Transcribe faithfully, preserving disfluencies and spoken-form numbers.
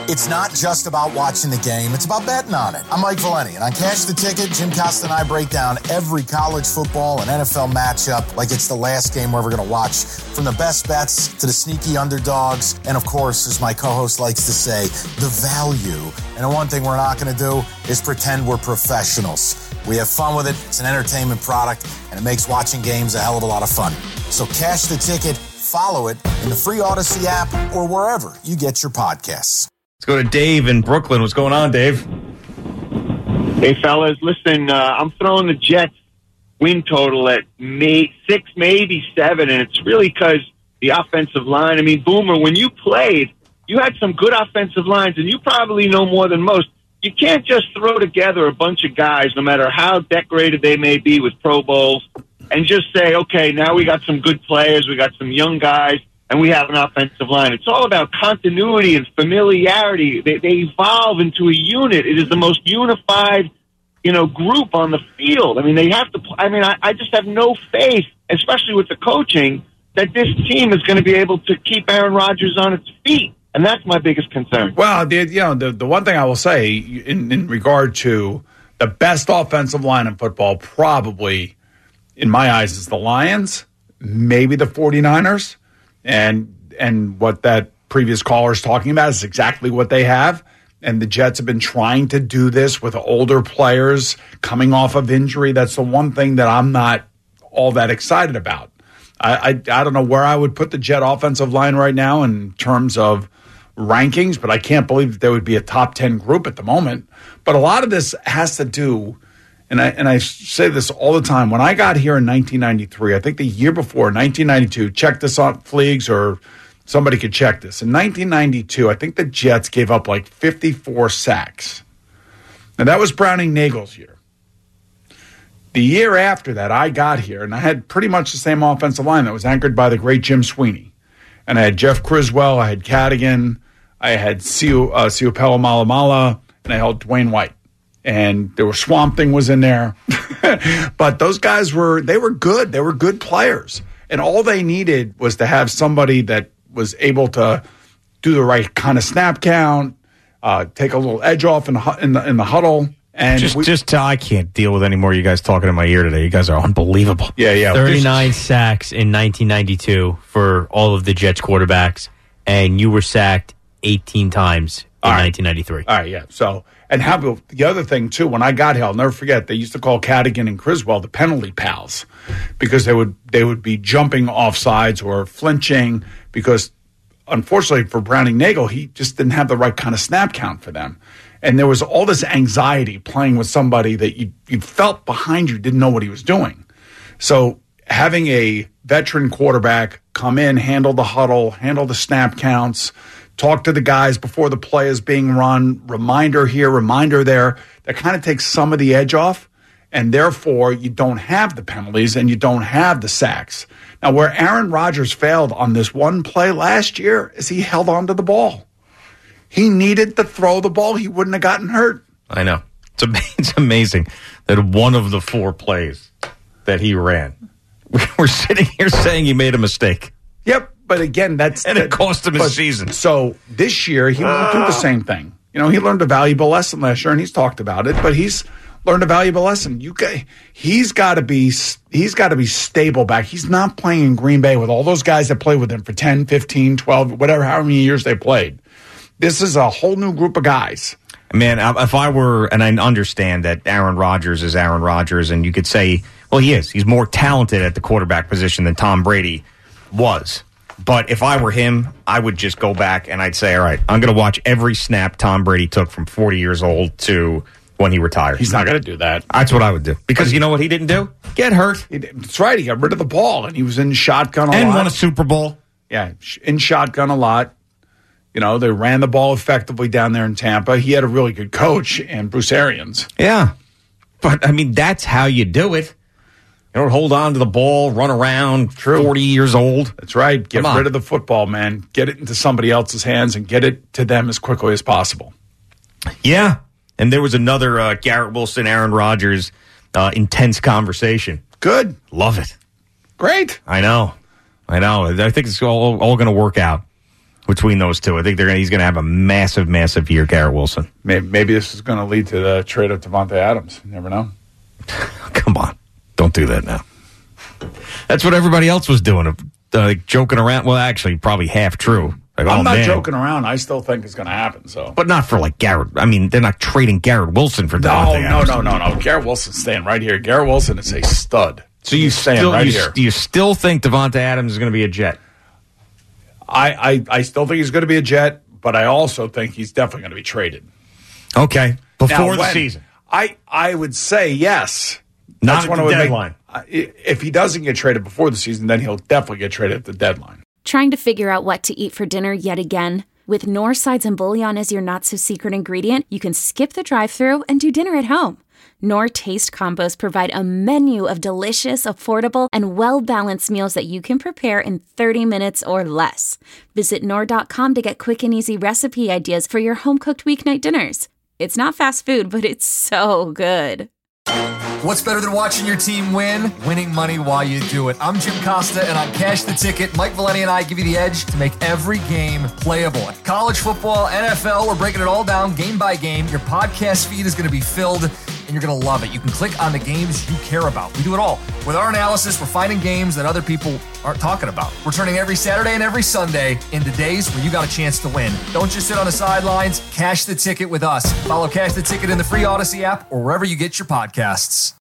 It's not just about watching the game, it's about betting on it. I'm Mike Valeni, and on Cash the Ticket, Jim Costa and I break down every college football and N F L matchup like it's the last game we're ever going to watch, from the best bets to the sneaky underdogs, and of course, as my co-host likes to say, the value. And the one thing we're not going to do is pretend we're professionals. We have fun with it, it's an entertainment product, and it makes watching games a hell of a lot of fun. So Cash the Ticket, follow it in the free Odyssey app or wherever you get your podcasts. Let's go to Dave in Brooklyn. What's going on, Dave? Hey, fellas, listen, uh, I'm throwing the Jets win total at may, six, maybe seven, and it's really because the offensive line. I mean, Boomer, when you played, you had some good offensive lines, and you probably know more than most. You can't just throw together a bunch of guys, no matter how decorated they may be with Pro Bowls, and just say, okay, now we got some good players, we got some young guys, and we have an offensive line. It's all about continuity and familiarity. They, they evolve into a unit. It is the most unified, you know, group on the field. I mean, they have to. I mean, I, I just have no faith, especially with the coaching, that this team is going to be able to keep Aaron Rodgers on its feet, and that's my biggest concern. Well, the, you know, the the one thing I will say in, in regard to the best offensive line in football, probably in my eyes, is the Lions, maybe the 49ers. And and what that previous caller is talking about is exactly what they have. And the Jets have been trying to do this with older players coming off of injury. That's the one thing that I'm not all that excited about. I, I, I don't know where I would put the Jet offensive line right now in terms of rankings, but I can't believe that there would be a top ten group at the moment. But a lot of this has to do, and I and I say this all the time. When I got here in nineteen ninety-three, I think the year before, nineteen ninety-two, check this on Fleegs or somebody could check this. In nineteen ninety-two, I think the Jets gave up like fifty-four sacks. And that was Browning-Nagel's year. The year after that, I got here, and I had pretty much the same offensive line that was anchored by the great Jim Sweeney. And I had Jeff Criswell, I had Cadigan, I had Siu, uh, Siupelo Malamala, and I held Dwayne White. And there was Swamp Thing was in there. But those guys were, they were good. They were good players. And all they needed was to have somebody that was able to do the right kind of snap count, uh, take a little edge off in the, in the, in the huddle. And just, we, just uh, I can't deal with any more of you guys talking in my ear today. You guys are unbelievable. Yeah, yeah. thirty-nine sacks in nineteen ninety-two for all of the Jets quarterbacks, and you were sacked eighteen times in right. nineteen ninety-three. All right, yeah. So, and how about the other thing, too, when I got here, I'll never forget, they used to call Cadigan and Criswell the penalty pals because they would they would be jumping off sides or flinching because, unfortunately, for Browning-Nagel, he just didn't have the right kind of snap count for them. And there was all this anxiety playing with somebody that you, you felt behind you didn't know what he was doing. So having a veteran quarterback come in, handle the huddle, handle the snap counts, talk to the guys before the play is being run, reminder here, reminder there, that kind of takes some of the edge off, and therefore you don't have the penalties and you don't have the sacks. Now, where Aaron Rodgers failed on this one play last year is he held on to the ball. He needed to throw the ball. He wouldn't have gotten hurt. I know. It's, am- it's amazing that one of the four plays that he ran, we're sitting here saying he made a mistake. Yep, but again, that's... And that, it cost him his but, season. So this year, he won't do the same thing. You know, he learned a valuable lesson last year, and he's talked about it, but he's learned a valuable lesson. You got, he's got to be he's got to be stable back. He's not playing in Green Bay with all those guys that played with him for ten, fifteen, twelve, whatever, how many years they played. This is a whole new group of guys. Man, if I were, and I understand that Aaron Rodgers is Aaron Rodgers, and you could say, well, he is. He's more talented at the quarterback position than Tom Brady was. But if I were him, I would just go back and I'd say, all right, I'm going to watch every snap Tom Brady took from forty years old to when he retired. He's not going to do that. That's what I would do. Because you know what he didn't do? Get hurt. He did, that's right. He got rid of the ball, and he was in shotgun a and lot. And won a Super Bowl. Yeah, in shotgun a lot. You know, they ran the ball effectively down there in Tampa. He had a really good coach, and Bruce Arians. Yeah. But, I mean, that's how you do it. You don't hold on to the ball, run around, True. forty years old. That's right. Get rid of the football, man. Get it into somebody else's hands and get it to them as quickly as possible. Yeah. And there was another uh, Garrett Wilson, Aaron Rodgers uh, intense conversation. Good. Love it. Great. I know. I know. I think it's all, all going to work out. between those two. I think they're gonna, he's going to have a massive, massive year, Garrett Wilson. Maybe, maybe this is going to lead to the trade of Devontae Adams. You never know. Come on. Don't do that now. That's what everybody else was doing, uh, like joking around. Well, actually, probably half true. Like, I'm oh, not man. joking around. I still think it's going to happen. So, But not for like Garrett. I mean, they're not trading Garrett Wilson for no, Devontae no, Adams. no, no, no. Garrett Wilson's staying right here. Garrett Wilson is a stud. So you He's staying still, right you, here. you still think Devontae Adams is going to be a Jet? I, I, I still think he's going to be a Jet, but I also think he's definitely going to be traded. Okay. Before Now, the when? season. I, I would say yes. Not That's at when the I would make- deadline. uh, if he doesn't get traded before the season, then he'll definitely get traded at the deadline. Trying to figure out what to eat for dinner yet again? With Knorr sides and bouillon as your not-so-secret ingredient, you can skip the drive-thru and do dinner at home. Knorr Taste Combos provide a menu of delicious, affordable, and well-balanced meals that you can prepare in thirty minutes or less. Visit Knorr dot com to get quick and easy recipe ideas for your home-cooked weeknight dinners. It's not fast food, but it's so good. What's better than watching your team win? Winning money while you do it. I'm Jim Costa, and on Cash the Ticket, Mike Valeni and I give you the edge to make every game playable. College football, N F L, we're breaking it all down game by game. Your podcast feed is going to be filled, and you're going to love it. You can click on the games you care about. We do it all. With our analysis, we're finding games that other people aren't talking about. We're turning every Saturday and every Sunday into days where you got a chance to win. Don't just sit on the sidelines. Cash the Ticket with us. Follow Cash the Ticket in the free Odyssey app or wherever you get your podcasts.